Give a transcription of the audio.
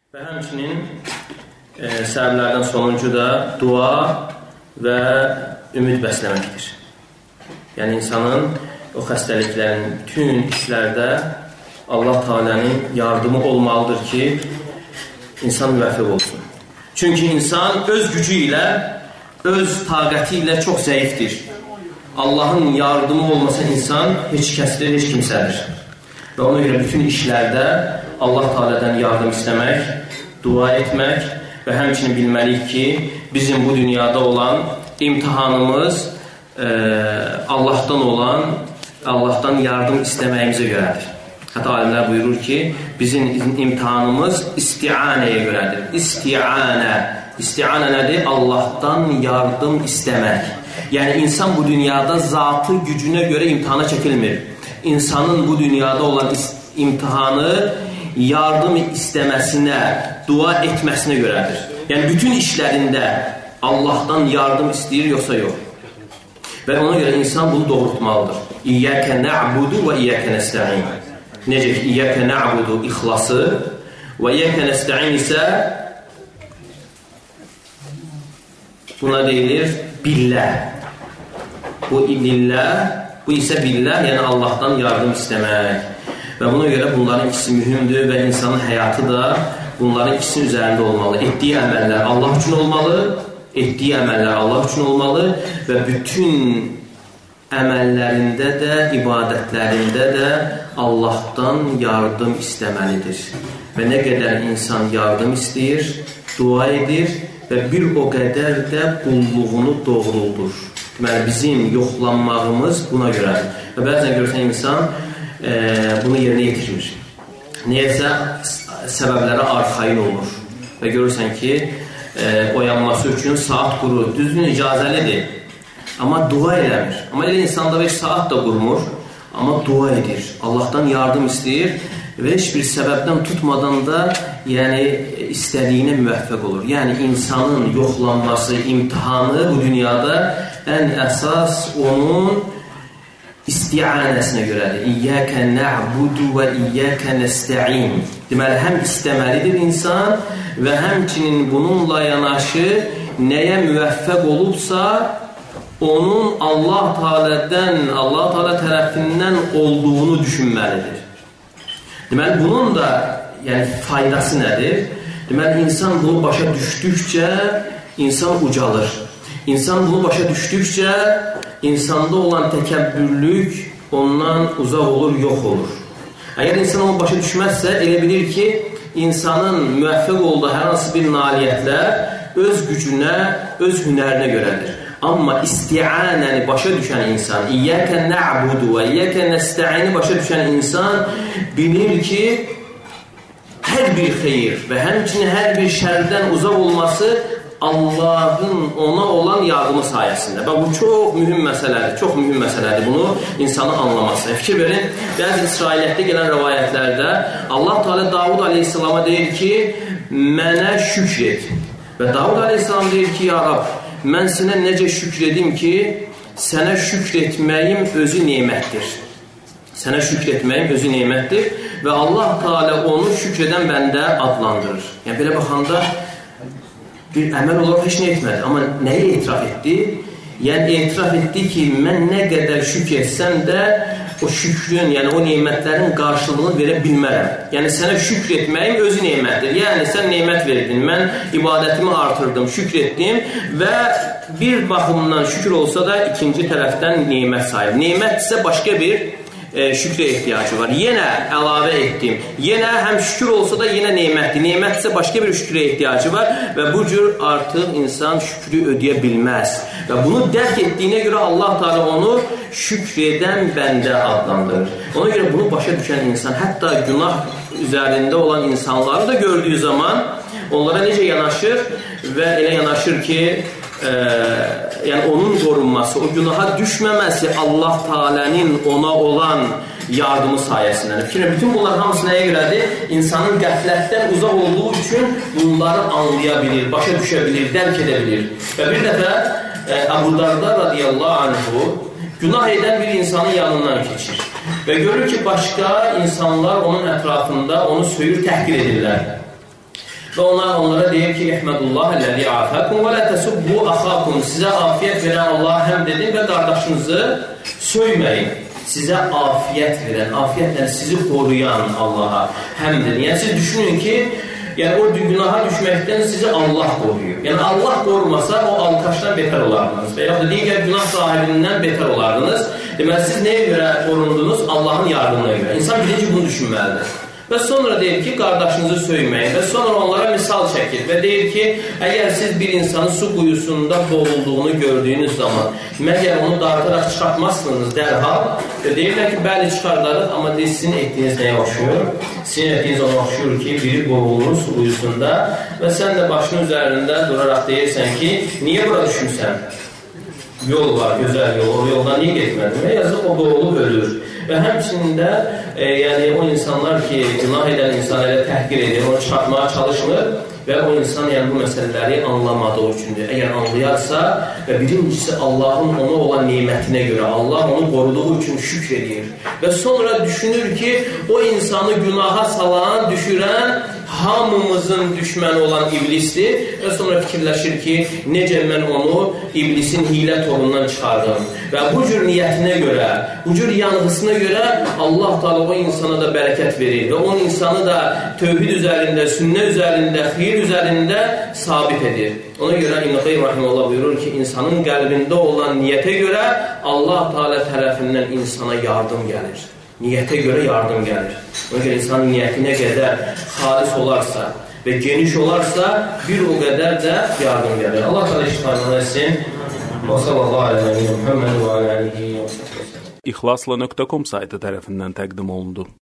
Və həmçinin səbəblərdən sonuncu da dua və ümid bəsləməkdir. Yəni insanın o xəstəliklərin bütün işlərdə Allah Teala'nın yardımı olmalıdır ki, insan müvəffəq olsun. Çünki insan öz gücü ilə, öz taqəti ilə çox zəifdir. Allahın yardımı olmasa insan heç kəsdir, heç kimsədir. Və ona görə bütün işlərdə Allah Teala'dan yardım istəmək, dua etmək və həmçinin bilməliyik ki, bizim bu dünyada olan imtihanımız Allahdan yardım istəməyimizə görədir. Hətta alimlər buyurur ki, bizim imtihanımız isti'anəyə görədir. İsti'anə nədir? Allahdan yardım istəmək. Yəni, insan bu dünyada zatı gücünə görə imtihana çəkilmir. İnsanın bu dünyada olan imtihanı yardım istəməsinə, dua etməsinə görədir. Yəni, bütün işlərində Allahdan yardım istəyir, yoxsa yox. Və ona görə insan bunu doğrultmalıdır. İyyəkə nə'budu və iyyəkə nəstə'in. Necə ki, iyyəkə nə'budu ixlası və iyyəkə nəstə'in isə buna deyilir billah. Bu isə billah, yəni Allahdan yardım istəmək. Və buna görə bunların ikisi mühümdür və insanın həyatı da bunların ikisinin üzərində olmalı. Etdiyi əməllər Allah üçün olmalı, və bütün əməllərində də, ibadətlərində də Allahdan yardım istəməlidir. Və nə qədər insan yardım istəyir, dua edir və bir o qədər də qulluğunu doğruldur. Deməli, bizim yoxlanmağımız buna görədir. Və bəzən görürsən insan bunu yerinə yetirmir. Niyəsə səbəblərə arxayın olur. Və görürsən ki, oyanması üçün saat qurur. Düzgün icazəlidir. Amma dua eləmir. Amma elə insanda heç saat da qurmur. Amma dua edir. Allahdan yardım istəyir və heç bir səbəbdən tutmadan da istədiyinə müvəffəq olur. Yəni, insanın yoxlanması, imtihanı bu dünyada ən əsas onun isti'anəsinə görədir. İyyəkə nə'budu və iyyəkə nəstə'in. Deməli, həm istəməlidir insan və həmçinin bununla yanaşı nəyə müvəffəq olubsa, onun Allah Teala tərəfindən olduğunu düşünməlidir. Deməli, bunun da faydası nədir? Deməli, insan bunu başa düşdükcə insan ucalır. İnsan bunu başa düşdükcə insanda olan təkəbbürlük ondan uzaq olur, yox olur. Əgər insan onu başa düşməzsə, elə bilir ki, insanın müvəffəq olduğu hər hansı bir nailiyyətlər öz gücünə, öz hünərinə görədir. Amma isti'anəni başa düşən insan, İyyəkə nə'budu və iyyəkə nəstə'ini başa düşən insan bilir ki, hər bir xeyir və həmçinin hər bir şərdən uzaq olması Allahın ona olan yardımı sayəsində. Bu çox mühüm məsələdir. Bunu insanın anlaması. Fikir verin, bəzi İsrailiyyətdə gələn rəvayətlərdə Allah Teala Davud Aleyhisselama deyir ki, mənə şükr et. Və Davud Aleyhisselam deyir ki, ya Rab, mən sənə necə şükr edim ki, sənə şükr etməyim özü nemətdir. Və Allah Teala onu şükr edən bəndə adlandırır. Yəni, belə baxanda bir əməl olaraq heç nə etmədi. Amma nəyi etiraf etdi? Yəni, etiraf etdi ki, mən nə qədər şükr etsəm də o şükrün, yəni o nemətlərin qarşılığını verə bilmərəm. Yəni, sənə şükr etməyim özü nemətdir. Yəni, sən nemət verdin, mən ibadətimi artırdım, şükr etdim və bir baxımdan şükür olsa da ikinci tərəfdən nemət sayır. Nemət isə başqa bir şükrə ehtiyacı var. Yenə əlavə etdim. Yenə həm şükür olsa da yenə nemətdir. Nemət isə başqa bir şükrə ehtiyacı var və bu cür artıq insan şükrü ödəyə bilməz. Və bunu dərk etdiyinə görə Allah Teala onu şükr edən bəndə adlandırır. Ona görə bunu başa düşən insan, hətta günah üzərində olan insanları da gördüyü zaman onlara necə yanaşır və elə yanaşır ki, yəni onun qorunması, o günaha düşməməsi Allah Teala'nın ona olan yardımı sayəsindən. Bütün bunlar hamısı nəyə görədir? İnsanın qəflətdən uzaq olduğu üçün bunları anlaya bilir, başa düşə bilir, dərk edə bilir. Və bir dəfə Əbu Darda radiyallahu anhu günah edən bir insanın yanından keçir və görür ki, başqa insanlar onun ətrafında onu söyür, təhqir edirlər. Və onlara deyir ki, "İhmədullah əlləzi afəkum və la tasubbu axakum." Sizə afiyət verən Allah həmd və qardaşınızı söyməyin. Sizə afiyət verən, afiyətlə sizi qoruyan Allaha həmd edin. Yəni siz düşünün ki, o günaha düşməkdən sizi Allah qoruyur. Yəni Allah qorumasa o alqaşdan betər olardınız. Və yaxud da digər günah sahibindən betər olardınız. Deməli siz nəyə görə qorundunuz? Allahın yardımına görə. İnsan birinci bunu düşünməlidir. Və sonra deyir ki, qardaşınızı söyməyin və sonra onlara misal çəkir və deyir ki, əgər siz bir insanın su quyusunda boğulduğunu gördüyünüz zaman məgər onu dartaraq çıxartmazsınız dərhal və deyirlər ki, bəli çıxardarıq, amma deyir, sizin etdiyiniz nəyə başlıyor? Sizin etdiyiniz ona başlıyor ki, biri boğulur su quyusunda və sən də başının üzərində duraraq deyirsən ki, niyə bura düşmüsən? Yol var, gözəl yol, o yoldan niyə getmədin? Və yazıq o boğulub ölür. Və həmçinin də o insanlar ki, günah edən insan elə təhqir edir, onu çıxartmağa çalışmır və o insan bu məsələləri anlamadığı üçündür. Əgər anlayarsa və birincisi Allahın ona olan nemətinə görə, Allah onu qoruduğu üçün şükr edir və sonra düşünür ki, o insanı günaha salan, düşürən hamımızın düşməni olan iblisdir və sonra fikirləşir ki, necə mən onu iblisin hilə torundan çıxardım və bu cür niyyətinə görə, bu cür yanğısına görə Allah Teala o insana da bərəkət verir və o insanı da tövhid üzərində, sünnə üzərində, xeyir üzərində sabit edir. Ona görə İbn Qayyim rahimehullah buyurur ki, insanın qəlbində olan niyyətə görə Allah Teala tərəfindən insana yardım gəlir. Niyyətə görə yardım gəlir. Ona görə insanın niyyəti nə qədər xalis olarsa və geniş olarsa, bir o qədər də yardım gəlir. Allah Teala iştihamını etsin. Və sallallahu aleyhi və Muhammed və aleyhi və səlləm. İxlasla.com saytı tərəfindən təqdim olundu.